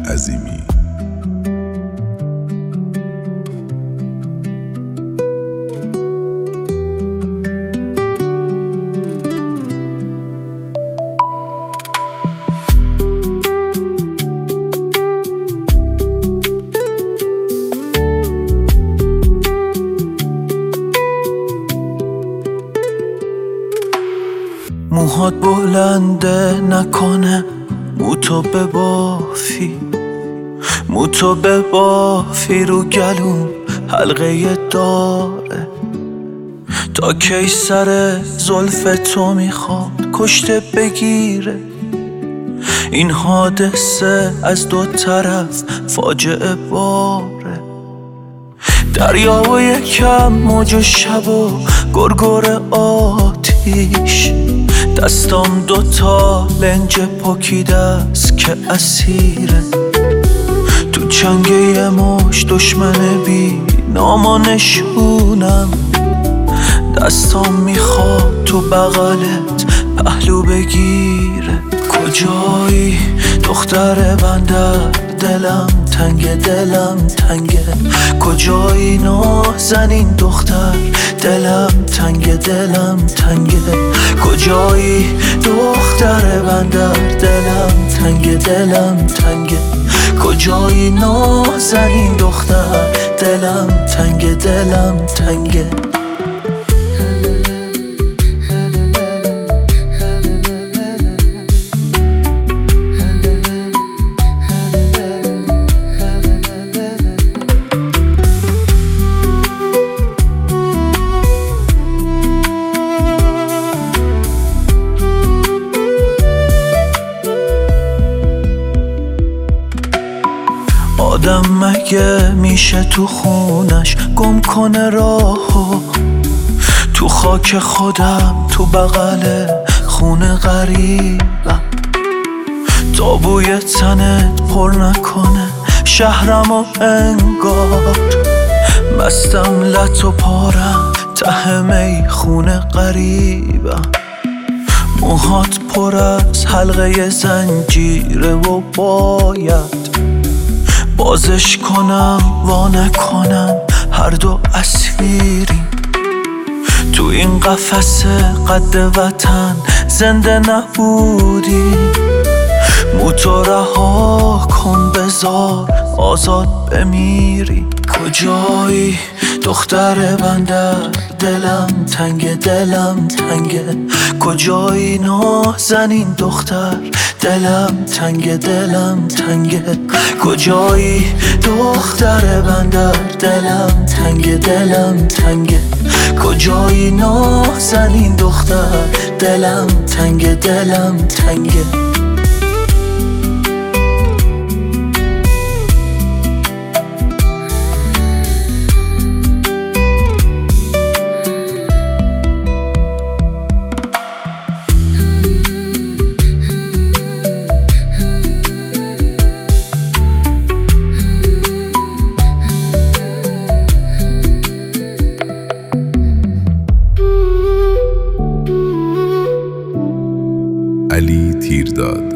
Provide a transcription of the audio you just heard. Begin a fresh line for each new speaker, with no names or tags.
عظیمی.
موهات بلنده نکنه، موتو ببافی رو گلوم حلقه داره. تا کی سر زلف تو میخواد کشته بگیره؟ این حادثه از دو طرف فاجعه باره. دریا و یکم موج و شب و گرگر آتیش، دستام دوتا لنج پاکیده است که اسیره. تو چنگ یه مش دشمن بی نام و نشونم، دستام میخواد تو بغلت پهلو بگیره. کجایی دختر بندر، دلم تنگه. کجایی نازنین دختر، دلم تنگه. کجایی دختر بندر، دلم تنگه. کجایی نازنین دختر، دلم تنگه. آدم مگه میشه تو خونش گم کنه راهو؟ تو خاک خودم تو بغل خونه غریبم. تا بوی تنت پر نکنه شهرم و انگار مستم لط و پارم ته می خونه غریبم. موهات پر از حلقه زنجیره و باید بازش کنم وا نکنم، هر دو اسیریم. تو این قفس قد وطن زنده نبودی. موتو رها کن بذار آزاد بمیری. کجایی دختر بندر، دلم تنگه. کجایی نازنین دختر، دلم تنگه. کجایی دختر بندر، دلم تنگه. کجایی نازنین دختر، دلم تنگه.
علی تیرداد.